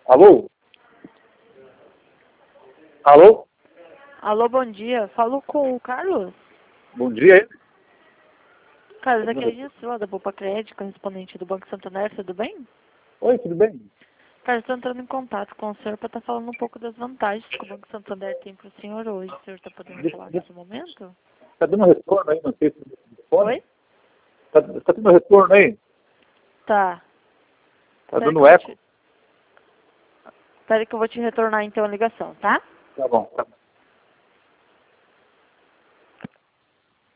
Alô? Alô? Alô, bom dia. Falo com o Carlos. Bom dia aí. Carlos, aqui é a Gisela da Poupa Crédito, correspondente do Banco Santander, tudo bem? Oi, tudo bem? Carlos, estou entrando em contato com o senhor para estar falando um pouco das vantagens que o Banco Santander tem para o senhor hoje. O senhor está podendo falar nesse momento? Tá dando retorno aí, não sei se o telefone. Oi? Tá tendo retorno aí? Tá. Tá dando eco? Espera que eu vou te retornar então a ligação, tá? Tá bom, tá bom.